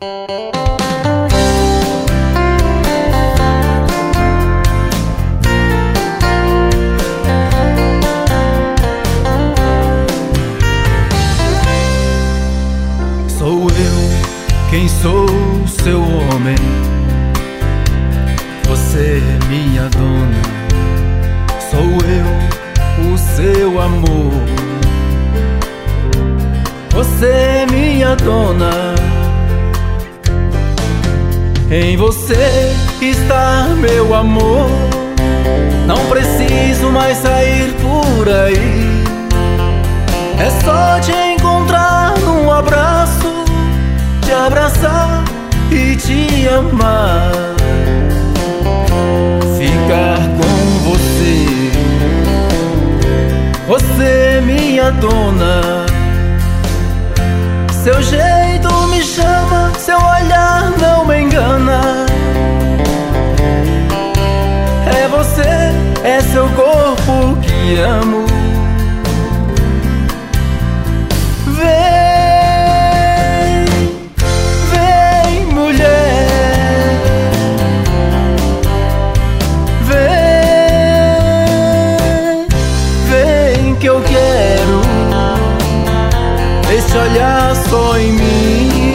Sou eu quem sou seu homem, você é minha dona. Sou eu o seu amor, você é minha dona. Em você está meu amor, não preciso mais sair por aí. É só te encontrar num abraço, te abraçar e te amar, ficar com você. Você é minha dona, seu jeito me chama, seu olhar não me engana. É você, é seu corpo que amo. Que eu quero esse olhar só em mim,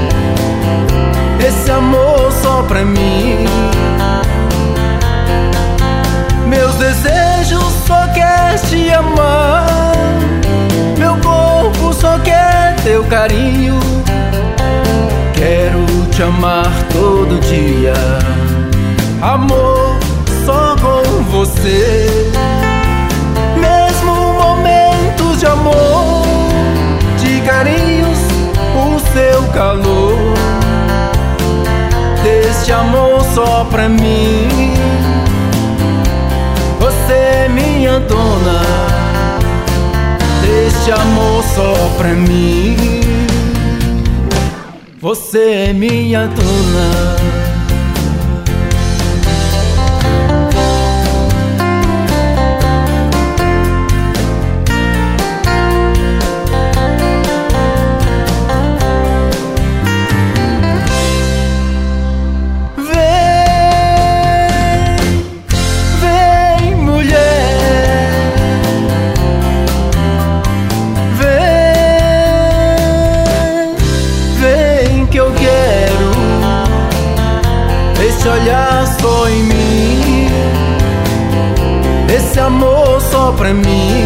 esse amor só pra mim. Meus desejos só quer te amar, meu corpo só quer teu carinho. Quero te amar todo dia, amor só com você. De amor, de carinhos, o seu calor, deste amor só pra mim. Você é minha dona, deste amor só pra mim. Você é minha dona. Que eu quero esse olhar só em mim, esse amor só pra mim.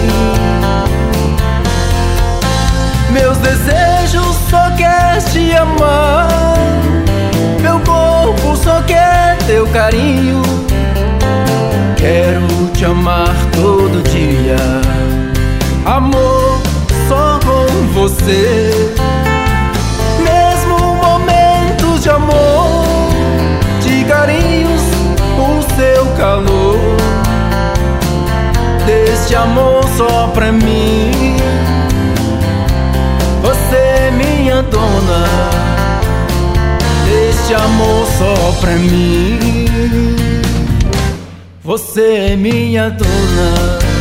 Meus desejos só quer te amar, meu corpo só quer teu carinho. Quero te amar todo dia, amor só com você. De amor, de carinhos, o seu calor, deste amor só pra mim. Você é minha dona, deste amor só pra mim. Você é minha dona.